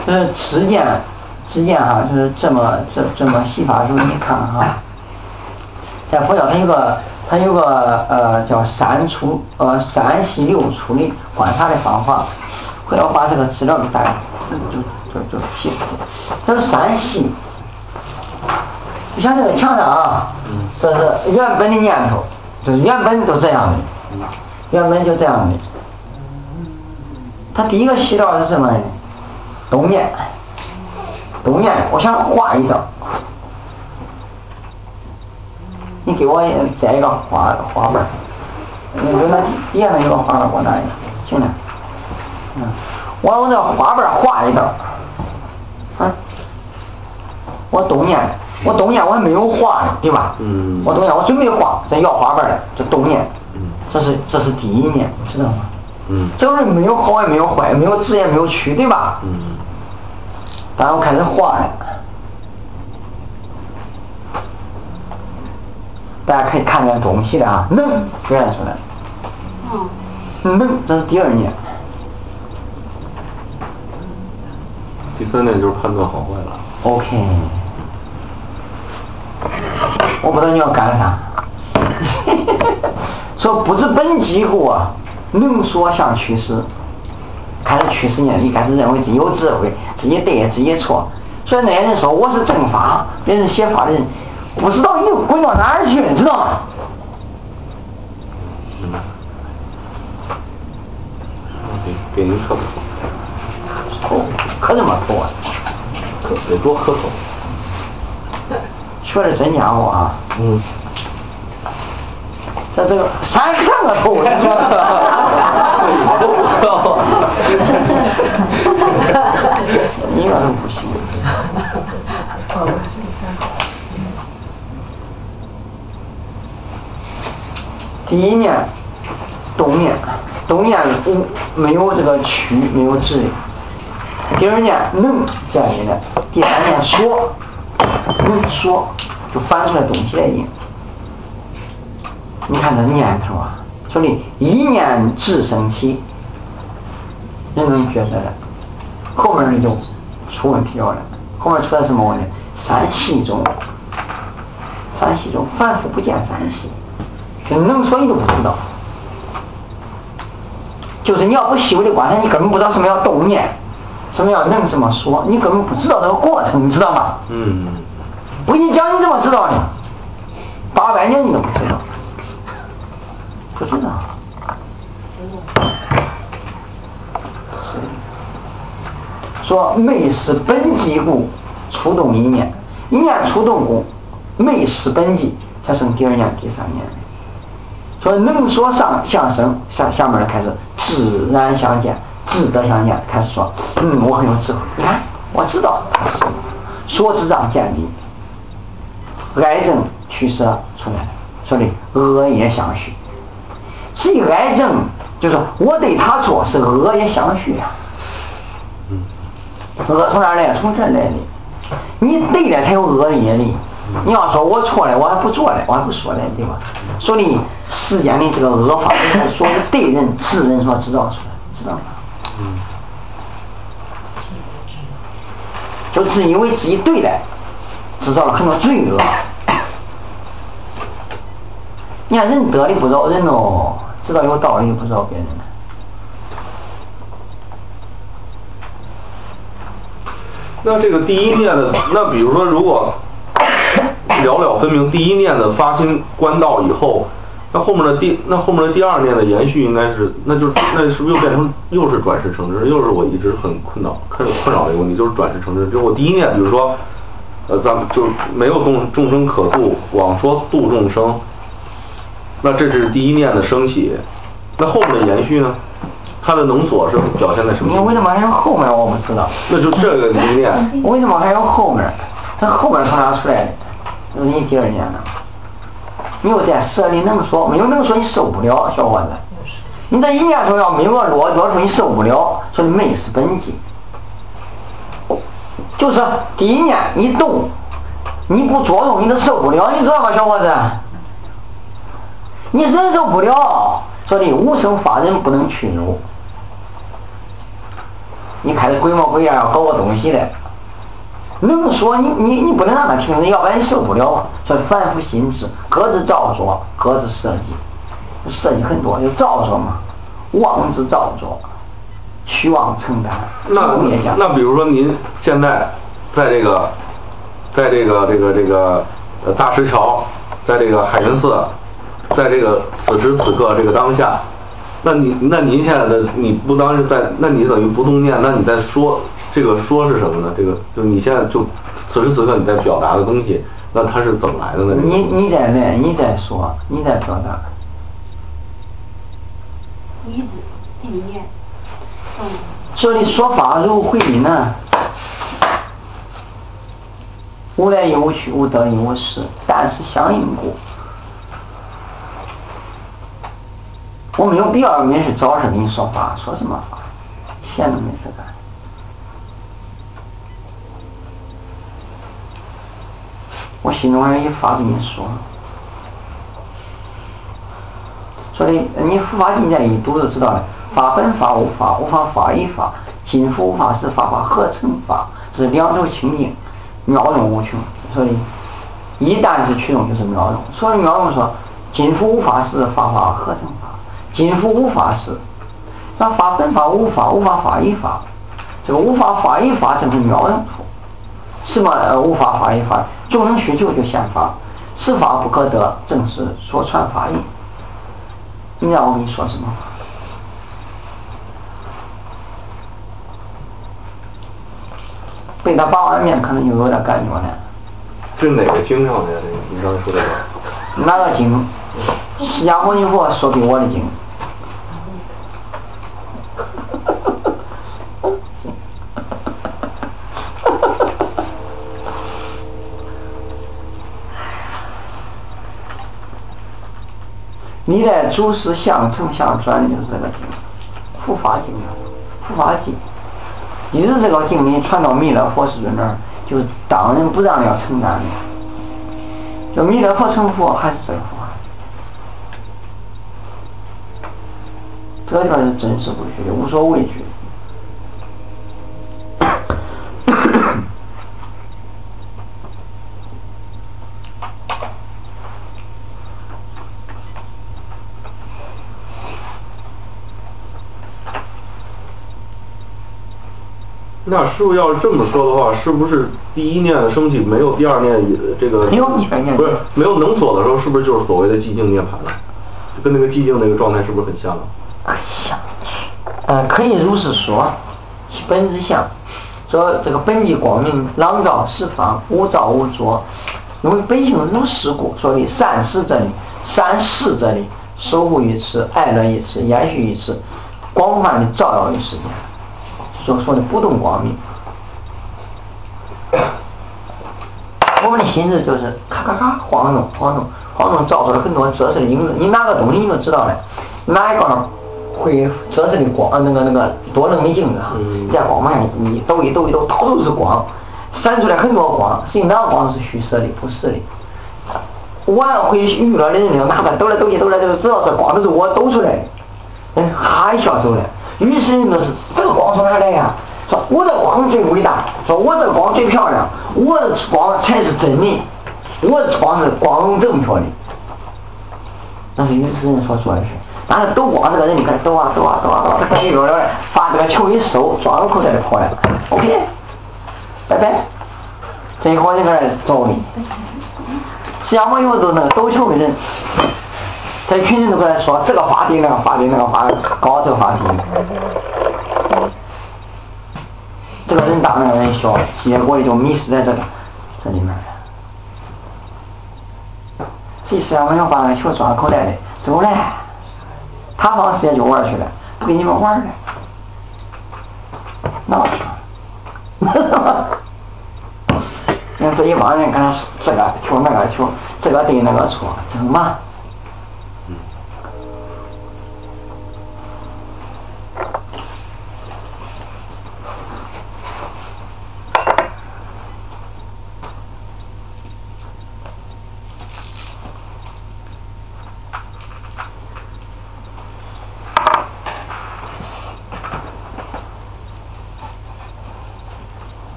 就是持剑哈，就是这么细法术，你看哈，在佛教它有个叫三细六处的观察的方法。回头把这个资料给大家就批出去。它有三细，就像这个墙上啊，这是原本的念头，就是原本都这样的，原本就这样的。它第一个细道是什么呢？动念，我想画一道，你给我摘一个花瓣，有那底下那个花瓣给我拿一个，行了。我用这花瓣画一道，我动念，我还没有画呢，对吧？我动念，我准备画，再要花瓣了，这动念，这是第一念，知道吗？这个人没有好也没有坏，没有直也没有曲，对吧？然后开始画了，大家可以看见东西了啊，能表现出来。能，这是第二念。 第三念就是判断好坏了。 OK， 我不知道你要干啥。说不知本机故啊，能说向趋势，开始趋势念力，开始认为自己有智慧，自己对自己错。所以那些人说我是正法，别人写法的人，不知道又滚到哪儿去，你知道吗？ 给您磕头。 可怎么磕啊？ 得多磕头。 学的真家伙啊！这个三个头，一个都不行。第一念动念没有这个曲，没有智力。第二念能建立的，第三念说，能说就翻出来东西来应。你看这念头啊，说的一念智生起，人能觉得的，后面你就出问题了。后面出来什么问题？三细中反复不见三细，就能说你都不知道。就是你要不细微的观察，你根本不知道什么叫动念，什么叫能这么说，你根本不知道这个过程，你知道吗？不一讲你怎么知道呢？800年你都不知道，不知道。说昧是本机故，触动一念触动故，昧是本机，才生第二念、第三念。所以能说相生，下面开始自然相见，自得相见，开始说我很有智慧，你看我知道说智障见理，癌症趋势出来，说的恶业相续。所以癌症就是我对他做是恶业相续呀。恶从哪儿来？从这儿来的。你对了才有恶业力。你要说我错了，我还不做了，我还不说了，对吧？所以世间的这个恶法，说是对人智人所知道出来，知道吗？就自以为自己对了，制造了很多罪恶。你看人得理不饶人哦，知道有道理不饶别人。 那这个第一念的，那比如说如果了了分明，第一念的发心观道以后，那后面的第二念的延续应该是，那是不是又变成又是转世成真，又是我一直很困扰的一个问题，就是转世成真。就是我第一念，比如说，咱们就没有众生可度，往说度众生，那这是第一念的升起，那后面的延续呢？它的能所是表现在什么？ 你为什么还有后面？我不知道。 那就这个第一念。 为什么还有后面？它后面从哪出来的？就是你第二念呢？你又在舍里能说，没有能说你受不了，小伙子。你这一念头要没有个落出你受不了，所以昧是本机。就是第一念一动，你不作用你都受不了，你知道吗，小伙子？你忍受不了，所以无生法忍不能屈辱。 你开始鬼模鬼样要搞个东西来，能说你不能让他听，要不然你受不了啊。所以反复心智，各自造作，各自设计，设计很多，就造作嘛，妄自造作，虚妄承担。 那比如说您现在在这个大石桥，在这个海云寺，在这个此时此刻这个当下，那您现在的你不当是在，那你等于不动念，那你在说这个说是什么呢？这个就你现在就此时此刻你在表达的东西，那它是怎么来的呢？ 你在练，你在说，你在表达。 一直听你念。 所以说法如回音呢，无来亦无去，无得亦无失，但是相应故。我没有必要没事找事给你说法，说什么法？闲着没事干。我心中有一法跟你说，所以你佛法境界一读就知道了。法本法无法，无法法依法，今佛无法是法，法合成法，是两头清净，妙用无穷。所以一旦是驱动就是妙用。所以妙用说，今佛无法是法，法合成法，今佛无法是，那法本法无法，无法法依法，这个无法法依法正是妙用处。什么无法法依法？众生需求就现法，是法不可得，正是说传法义。你让我跟你说什么话？背到八万遍可能就有点感觉了。 是哪个经上的呀？你刚才说的哪个经？释迦牟尼佛说给我的经。历代祖师相承相传的就是这个经，护法经啊，护法经。一直这个经理传到弥勒佛世尊那儿，就当然不让要承担的。就弥勒佛成佛还是这个佛，这个地方是真实不虚的，无所畏惧。 那师傅要是这么说的话，是不是第一念的升起没有第二念这个没有不是没有能所的时候，是不是就是所谓的寂静涅槃了？就跟那个寂静那个状态是不是很像啊？ 可以如是说，其本质相。说这个本际光明，朗照十方，无照无着，因为本性如是故，所以善始这里，善事这里，守护于此，爱乐于此，延续于此，广泛的照耀于世间。所说的不动光明，我们的心智就是咔咔咔晃动，照出了很多折射的影子。你拿个东西你就知道了，拿一个会折射的光，那个多棱的镜子啊，在光芒上你抖一抖，到处都是光，闪出来很多光，实际那个光是虚设的，不是的。晚会娱乐的人就拿着抖来抖去，这个只要是光都是我抖出来的，哈一下走了。于是人都是这个光从哪来呀？说我的光最伟大，说我的光最漂亮，我的光才是真理，我的光是光荣正确的。那是于是人所说的是，但是抖光这个人你看抖啊，他一会儿把这个球一收，装口袋里跑了 ，OK， 拜拜。这一会儿就开始找你，释迦牟尼佛都那个抖球的人。这群人都过来说这个话题那个话题搞这个话题，这个人大那个人小，结果也就迷失在这里面了。所以释迦牟尼佛把那个球装口袋里，走了，他放时间就玩去了，不跟你们玩了，闹什么？你看这一帮人跟他说这个球那个球，这个对那个错，怎么？